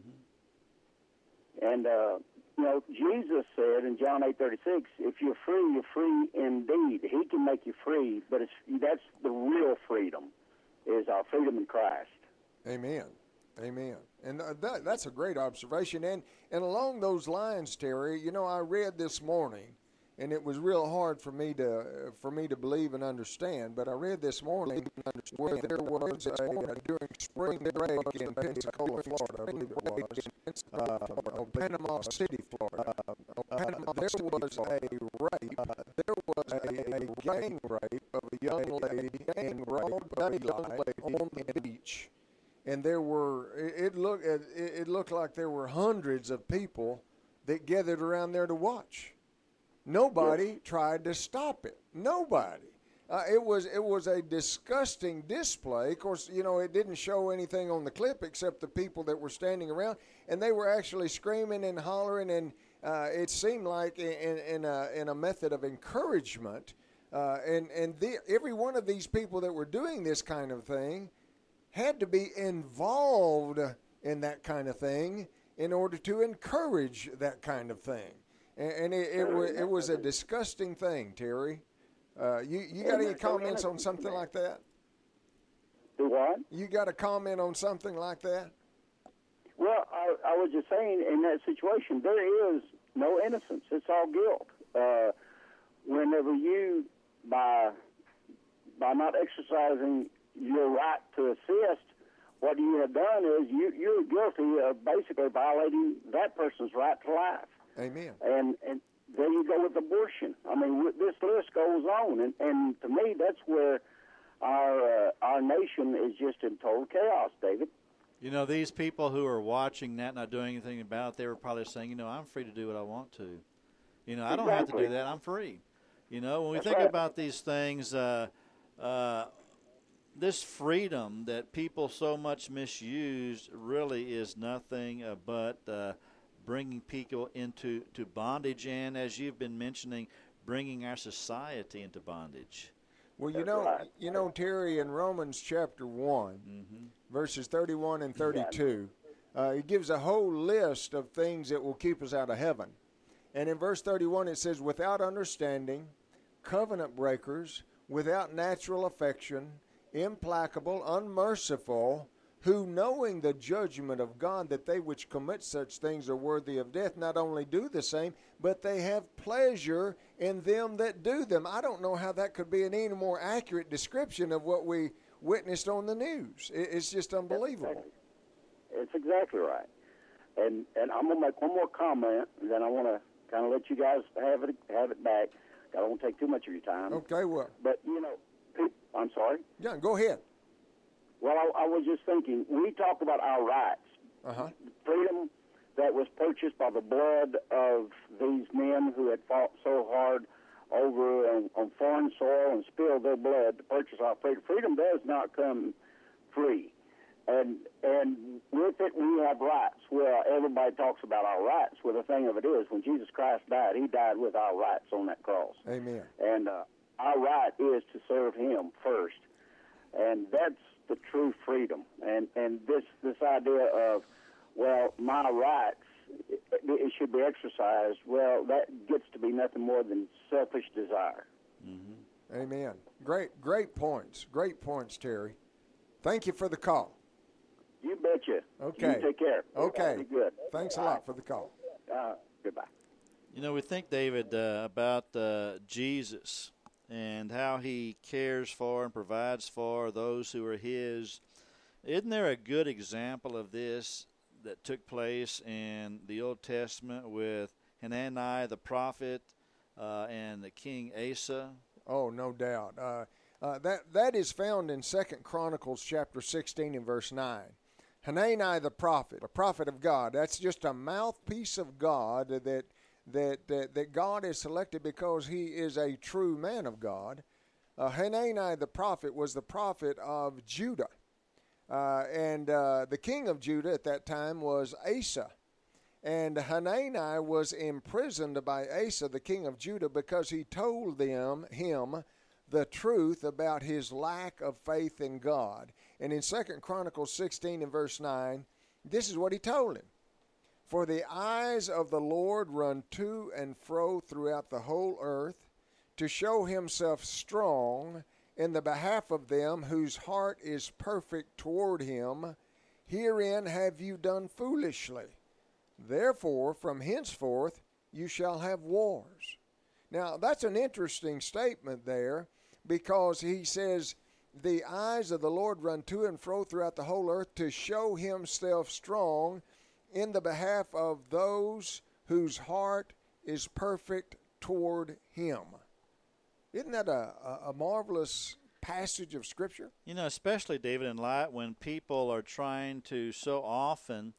Mm-hmm. And Jesus said in John 8:36, "If you're free, you're free indeed." He can make you free, but that's the real freedom, is our freedom in Christ.
Amen. Amen. And that's a great observation. And along those lines, Terry, I read this morning, and it was real hard for me to believe and understand, but I read this morning where there was during spring break in Pensacola, Florida, I believe it was, Panama City, Florida. There was a rape. There was a gang rape of a young lady in broad daylight on the beach. And it looked like there were hundreds of people that gathered around there to watch. Nobody tried to stop it. Nobody. It was a disgusting display. Of course, it didn't show anything on the clip except the people that were standing around, and they were actually screaming and hollering, and it seemed like in a method of encouragement. Every one of these people that were doing this kind of thing had to be involved in that kind of thing in order to encourage that kind of thing. And it was a disgusting thing, Terry. You got any comments on something like that?
Do what?
You got a comment on something like that?
Well, I was just saying, in that situation, there is no innocence. It's all guilt. Whenever you, by not exercising your right to assist, what you have done is you're guilty of basically violating that person's right to life.
Amen.
And there you go with abortion. I mean, this list goes on, and to me, that's where our nation is just in total chaos, David.
You know, these people who are watching that, not doing anything about it, they were probably saying, you know, I'm free to do what I want to. You know, I don't have to do that. I'm free. You know, when we think about these things, this freedom that people so much misuse really is nothing but bringing people into bondage, and as you've been mentioning, bringing our society into bondage.
Well, you know, Terry, in Romans chapter 1, verses 31 and 32, it gives a whole list of things that will keep us out of heaven. And in verse 31, it says, without understanding, covenant breakers, without natural affection, implacable, unmerciful, who knowing the judgment of God that they which commit such things are worthy of death, not only do the same, but they have pleasure in them that do them. I don't know how that could be an any more accurate description of what we witnessed on the news. It's just unbelievable.
It's exactly right. And I'm going to make one more comment, and then I want to kind of let you guys have it back. I don't want to take too much of your time.
Okay, well.
But, you know, I'm sorry?
Yeah, go ahead.
Well, I was just thinking, we talk about our rights. Freedom that was purchased by the blood of these men who had fought so hard over on foreign soil and spilled their blood to purchase our freedom. Freedom does not come free. And with it, we have rights. Well, everybody talks about our rights. Well, the thing of it is, when Jesus Christ died, he died with our rights on that cross.
Amen.
And our right is to serve him first. And that's the true freedom. And this idea of, well, my rights, it should be exercised, well, that gets to be nothing more than selfish desire.
Amen. Great points. Great points, Terry. Thank you for the call.
You betcha.
Okay.
You take care.
Okay.
Be good.
Thanks a lot for the call.
Goodbye.
You know, we think, David, about Jesus and how he cares for and provides for those who are his. Isn't there a good example of this that took place in the Old Testament with Hanani the prophet and the king Asa?
Oh, no doubt. That is found in 2 Chronicles chapter 16 and verse 9. Hanani the prophet, a prophet of God. That's just a mouthpiece of God that God has selected because he is a true man of God. Hanani the prophet was the prophet of Judah. And the king of Judah at that time was Asa. And Hanani was imprisoned by Asa, the king of Judah, because he told him the truth about his lack of faith in God. And in 2 Chronicles 16 and verse 9, this is what he told him. For the eyes of the Lord run to and fro throughout the whole earth, to show himself strong in the behalf of them whose heart is perfect toward him. Herein have you done foolishly. Therefore, from henceforth you shall have wars. Now, that's an interesting statement there, because he says, the eyes of the Lord run to and fro throughout the whole earth to show himself strong in the behalf of those whose heart is perfect toward him. Isn't that a marvelous passage of Scripture?
You know, especially, David, in light when people are trying to so often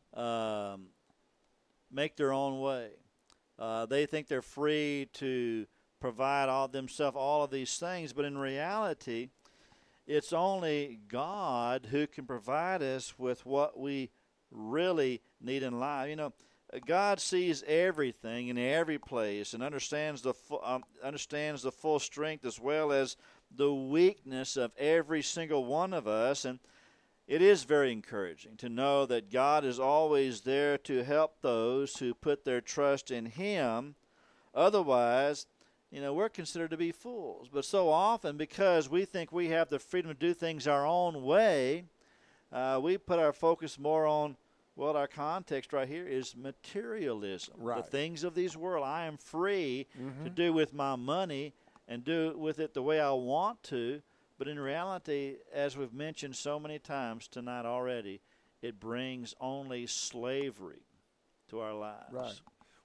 make their own way. They think they're free to provide all of these things, but in reality, it's only God who can provide us with what we really need in life. You know, God sees everything in every place and understands the full strength as well as the weakness of every single one of us. And it is very encouraging to know that God is always there to help those who put their trust in him. Otherwise, you know, we're considered to be fools. But so often, because we think we have the freedom to do things our own way, we put our focus more on, well, our context right here is materialism.
Right.
The things of this world. I am free to do with my money and do with it the way I want to. But in reality, as we've mentioned so many times tonight already, it brings only slavery to our lives.
Right.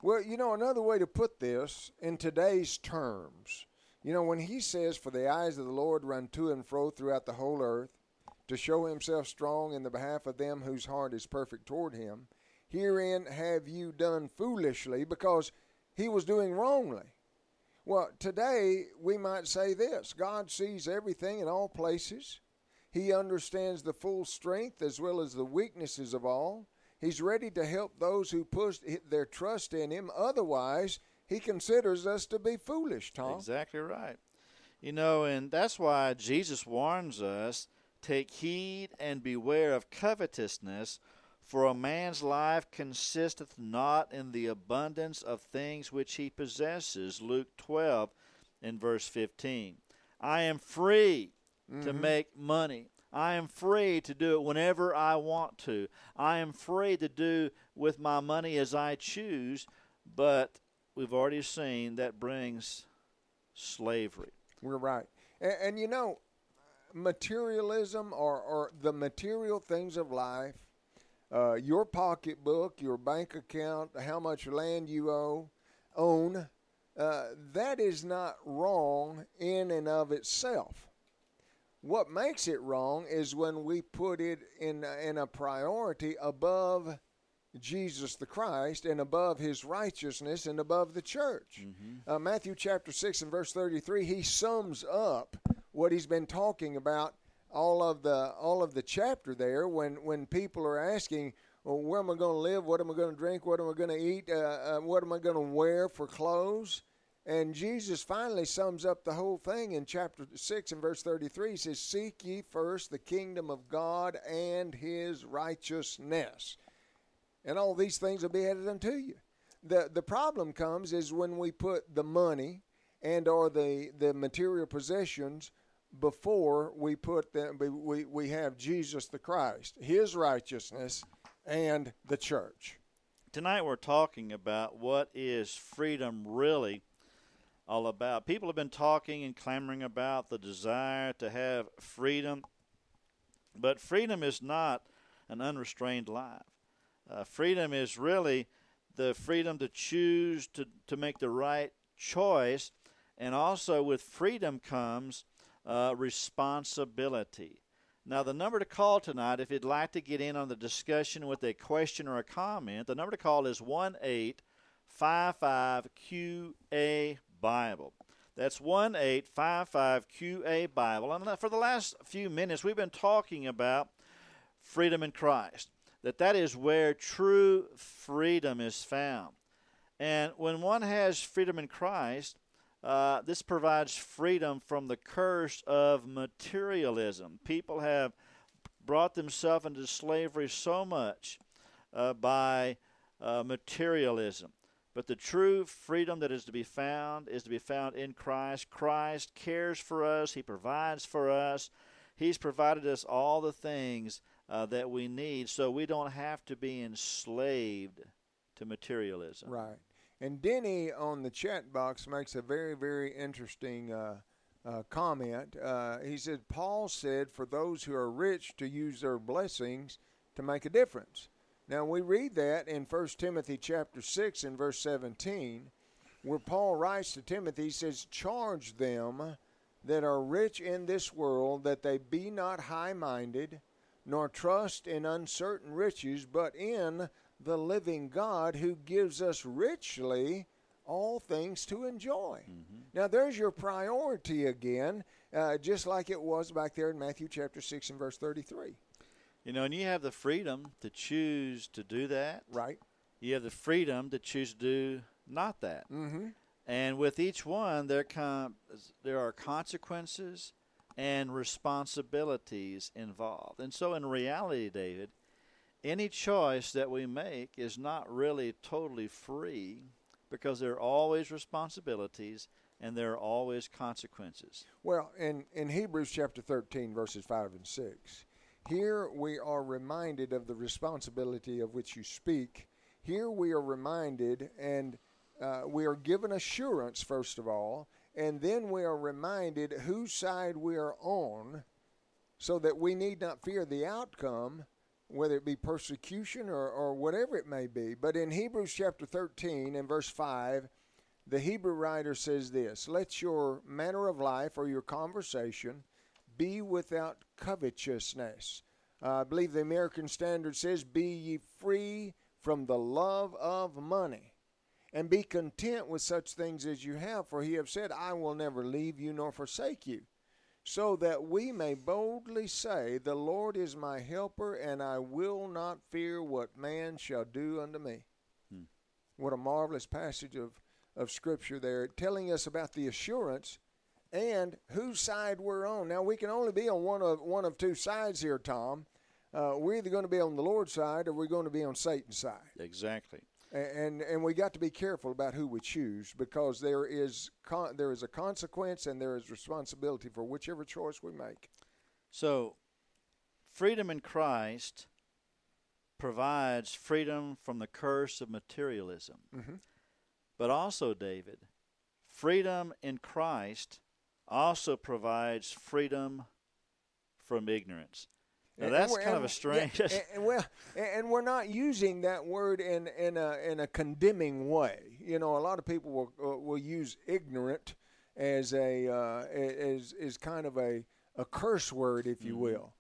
Well, another way to put this in today's terms, when he says, "For the eyes of the Lord run to and fro throughout the whole earth, to show himself strong in the behalf of them whose heart is perfect toward him, herein have you done foolishly," because he was doing wrongly. Well, today we might say this: God sees everything in all places. He understands the full strength as well as the weaknesses of all. He's ready to help those who put their trust in him. Otherwise, he considers us to be foolish, Tom.
Exactly right. And that's why Jesus warns us, "Take heed and beware of covetousness, for a man's life consisteth not in the abundance of things which he possesses." Luke 12 and verse 15. I am free to make money. I am free to do it whenever I want to. I am free to do with my money as I choose, but we've already seen that brings slavery.
We're right. And materialism or the material things of life, your pocketbook, your bank account, how much land you own, that is not wrong in and of itself. What makes it wrong is when we put it in a priority above Jesus the Christ and above his righteousness and above the church. Mm-hmm. Matthew chapter 6 and verse 33, he sums up what he's been talking about all of the chapter there when people are asking, well, where am I going to live? What am I going to drink? What am I going to eat? What am I going to wear for clothes? And Jesus finally sums up the whole thing in chapter 6 and verse 33. He says, "Seek ye first the kingdom of God and his righteousness, and all these things will be added unto you." The problem comes is when we put the money and or the material possessions before we put them, we have Jesus the Christ, his righteousness, and the church.
Tonight we're talking about what is freedom really all about. People have been talking and clamoring about the desire to have freedom, but freedom is not an unrestrained life. Freedom is really the freedom to choose to make the right choice, and also with freedom comes responsibility. Now, the number to call tonight, if you'd like to get in on the discussion with a question or a comment, the number to call is 1-855-QA-BIBLE. That's 1-855-QA-BIBLE. And for the last few minutes, we've been talking about freedom in Christ, that is where true freedom is found. And when one has freedom in Christ, this provides freedom from the curse of materialism. People have brought themselves into slavery so much by materialism. But the true freedom that is to be found in Christ. Christ cares for us. He provides for us. He's provided us all the things that we need, so we don't have to be enslaved to materialism.
Right. And Denny on the chat box makes a very, very interesting comment. He said, Paul said, for those who are rich to use their blessings to make a difference. Now, we read that in 1 Timothy chapter 6 and verse 17, where Paul writes to Timothy, he says, charge them that are rich in this world that they be not high-minded, nor trust in uncertain riches, but in the living God who gives us richly all things to enjoy. Mm-hmm. Now, there's your priority again, just like it was back there in Matthew chapter 6 and verse 33.
And you have the freedom to choose to do that.
Right.
You have the freedom to choose to do not that. Mm-hmm. And with each one, there are consequences and responsibilities involved. And so in reality, David, any choice that we make is not really totally free, because there are always responsibilities and there are always consequences.
Well, in Hebrews chapter 13, verses 5 and 6, here we are reminded of the responsibility of which you speak. Here we are reminded, and we are given assurance, first of all, and then we are reminded whose side we are on, so that we need not fear the outcome whether it be persecution or whatever it may be. But in Hebrews chapter 13 and verse 5, the Hebrew writer says this, let your manner of life or your conversation be without covetousness. I believe the American Standard says, be ye free from the love of money, and be content with such things as you have, for he have said, I will never leave you nor forsake you, so that we may boldly say, the Lord is my helper, and I will not fear what man shall do unto me. What a marvelous passage of Scripture there, telling us about the assurance and whose side we're on. Now, we can only be on one of two sides here, Tom. We're either going to be on the Lord's side or we're going to be on Satan's side.
Exactly.
And we got to be careful about who we choose, because there is a consequence and there is responsibility for whichever choice we make.
So, freedom in Christ provides freedom from the curse of materialism.
Mm-hmm.
But also, David, freedom in Christ also provides freedom from ignorance. Now, that's kind of a strange.
Yeah, and we're not using that word in a condemning way. You know, a lot of people will use ignorant as as kind of a curse word, if you will.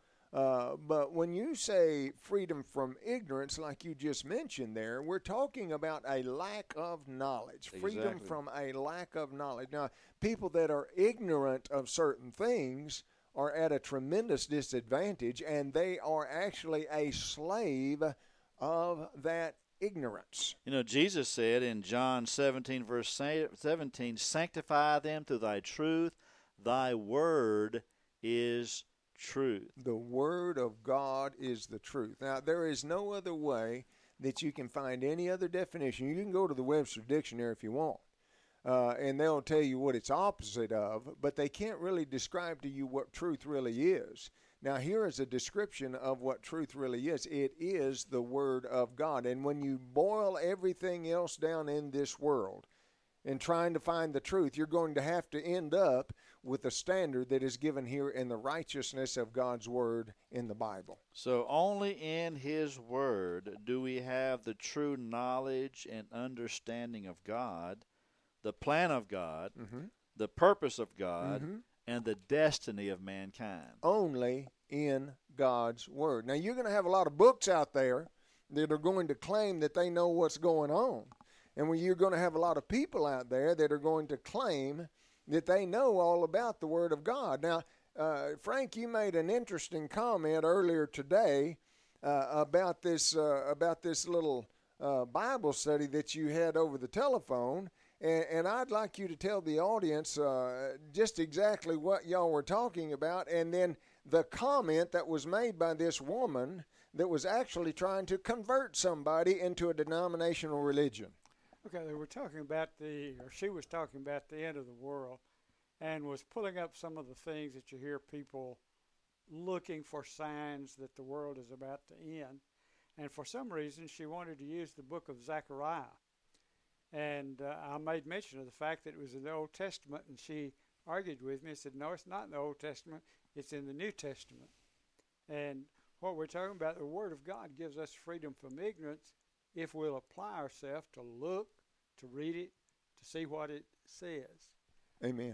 But when you say freedom from ignorance, like you just mentioned there, we're talking about a lack of knowledge. Freedom
Exactly.
from a lack of knowledge. Now, people that are ignorant of certain things are at a tremendous disadvantage, and they are actually a slave of that ignorance.
You know, Jesus said in John 17, verse 17, sanctify them through thy truth. Thy word is truth.
The Word of God is the truth. Now, there is no other way that you can find any other definition. You can go to the Webster Dictionary if you want, and they'll tell you what it's opposite of, but they can't really describe to you what truth really is. Now, here is a description of what truth really is. It is the Word of God. And when you boil everything else down in this world and trying to find the truth, you're going to have to end up with a standard that is given here in the righteousness of God's Word in the Bible.
So only in His Word do we have the true knowledge and understanding of God, the plan of God, the purpose of God, and the destiny of mankind.
Only in God's Word. Now, you're going to have a lot of books out there that are going to claim that they know what's going on. And you're going to have a lot of people out there that are going to claim that they know all about the Word of God. Now, Frank, you made an interesting comment earlier today about this little Bible study that you had over the telephone, and I'd like you to tell the audience just exactly what y'all were talking about, and then the comment that was made by this woman that was actually trying to convert somebody into a denominational religion.
Okay, they were talking about she was talking about the end of the world, and was pulling up some of the things that you hear people looking for signs that the world is about to end. And for some reason, she wanted to use the book of Zechariah. And I made mention of the fact that it was in the Old Testament, and she argued with me and said, no, it's not in the Old Testament, it's in the New Testament. And what we're talking about, the Word of God gives us freedom from ignorance if we'll apply ourselves to look, to read it, to see what it says.
Amen.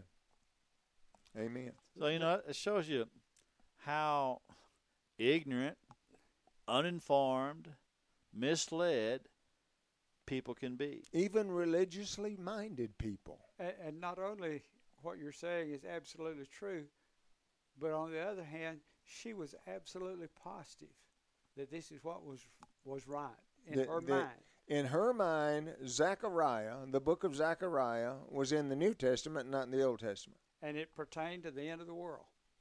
Amen.
So, you know, it shows you how ignorant, uninformed, misled people can be.
Even religiously minded people.
And not only what you're saying is absolutely true, but on the other hand, she was absolutely positive that this is what was right in her mind.
In her mind, Zechariah, the book of Zechariah, was in the New Testament, not in the Old Testament.
And it pertained to the end of the world.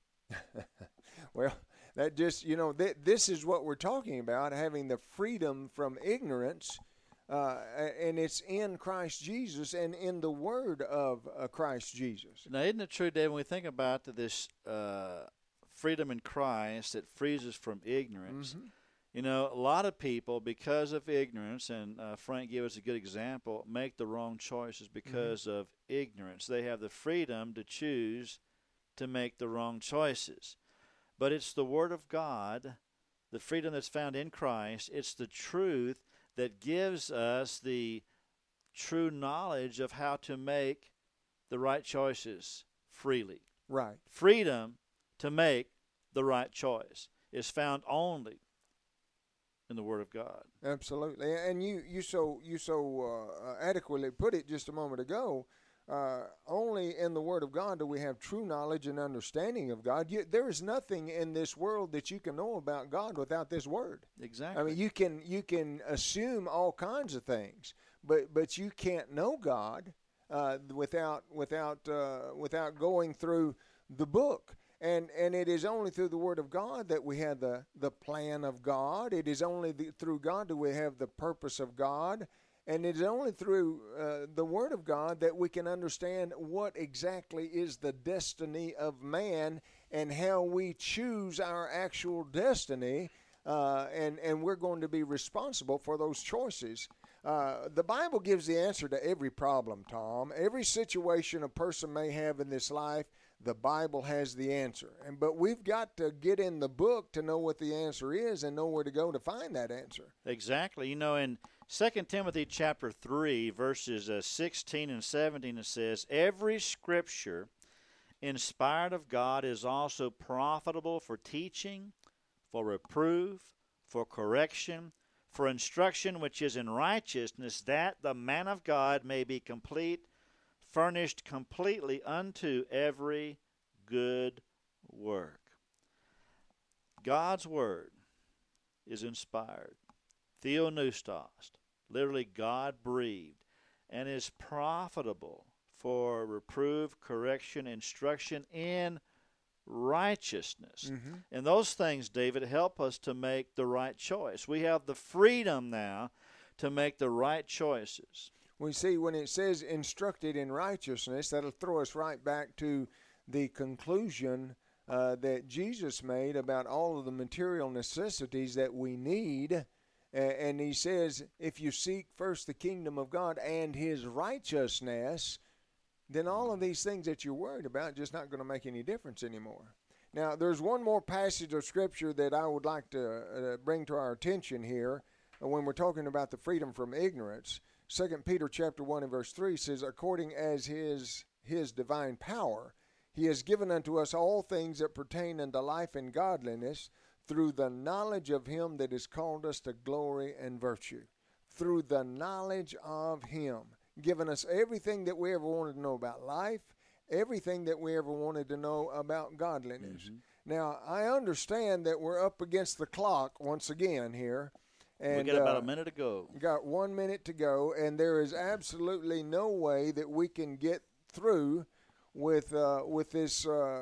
Well, that just, you know, this is what we're talking about, having the freedom from ignorance, and it's in Christ Jesus and in the Word of Christ Jesus.
Now, isn't it true, Dave, when we think about this freedom in Christ that frees us from ignorance, you know, a lot of people, because of ignorance, and Frank gave us a good example, make the wrong choices because of ignorance. They have the freedom to choose to make the wrong choices. But it's the Word of God the freedom that's found in Christ. It's the truth that gives us the true knowledge of how to make the right choices freely.
Right.
Freedom to make the right choice is found only in the Word of God.
Absolutely. And you so adequately put it just a moment ago. Only in the Word of God do we have true knowledge and understanding of God. There is nothing in this world that you can know about God without this Word.
Exactly.
I mean, you can assume all kinds of things, but you can't know God without going through the book. And it is only through the Word of God that we have the plan of God. It is only through God that we have the purpose of God. And it is only through the Word of God that we can understand what exactly is the destiny of man and how we choose our actual destiny. And we're going to be responsible for those choices. The Bible gives the answer to every problem, Tom. Every situation a person may have in this life, the Bible has the answer. But we've got to get in the book to know what the answer is and know where to go to find that answer.
Exactly. In 2 Timothy chapter 3, verses 16 and 17, it says, "Every Scripture inspired of God is also profitable for teaching, for reproof, for correction, for instruction which is in righteousness, that the man of God may be complete, furnished completely unto every good work." God's Word is inspired, theopneustos, literally God-breathed, and is profitable for reproof, correction, instruction in righteousness.
Mm-hmm.
And those things, David, help us to make the right choice. We have the freedom now to make the right choices.
We see when it says instructed in righteousness, that'll throw us right back to the conclusion that Jesus made about all of the material necessities that we need. And he says, if you seek first the kingdom of God and his righteousness, then all of these things that you're worried about are just not going to make any difference anymore. Now, there's one more passage of Scripture that I would like to bring to our attention here when we're talking about the freedom from ignorance. 2 Peter chapter 1 and verse 3 says, "According as his divine power, he has given unto us all things that pertain unto life and godliness, through the knowledge of him that has called us to glory and virtue." Through the knowledge of him. Given us everything that we ever wanted to know about life, everything that we ever wanted to know about godliness.
Mm-hmm.
Now, I understand that we're up against the clock once again here. And
we got about a minute to go.
Got 1 minute to go, and there is absolutely no way that we can get through with this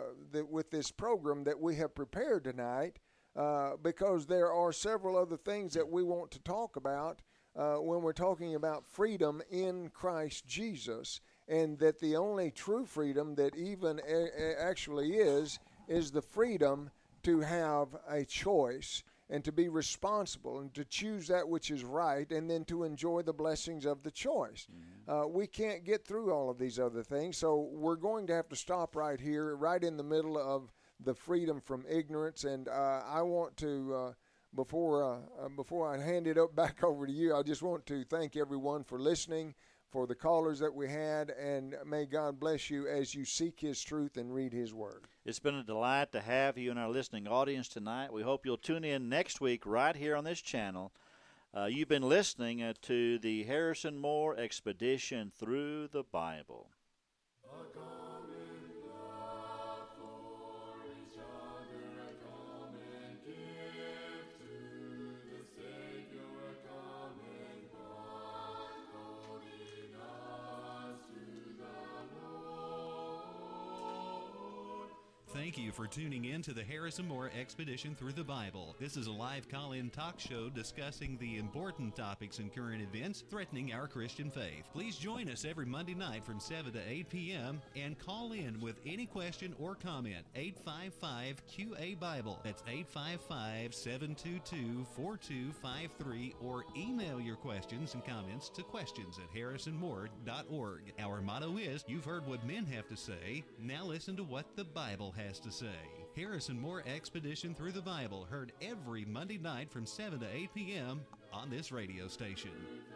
program that we have prepared tonight, because there are several other things that we want to talk about when we're talking about freedom in Christ Jesus, and that the only true freedom that even actually is the freedom to have a choice and to be responsible and to choose that which is right and then to enjoy the blessings of the choice. Mm-hmm. We can't get through all of these other things, so we're going to have to stop right here, right in the middle of the freedom from ignorance. And I want to, before I hand it up back over to you, I just want to thank everyone for listening, for the callers that we had, and may God bless you as you seek his truth and read his word.
It's been a delight to have you in our listening audience tonight. We hope you'll tune in next week right here on this channel. You've been listening to the Harrison Moore Expedition Through the Bible.
Thank you for tuning in to the Harrison Moore Expedition Through the Bible. This is a live call-in talk show discussing the important topics and current events threatening our Christian faith. Please join us every Monday night from 7 to 8 p.m. and call in with any question or comment. 855-QA-BIBLE. That's 855-722-4253, or email your questions and comments to questions@harrisonmoore.org. Our motto is, you've heard what men have to say, now listen to what the Bible has has to say. Harrison Moore Expedition Through the Bible, heard every Monday night from 7 to 8 p.m. on this radio station.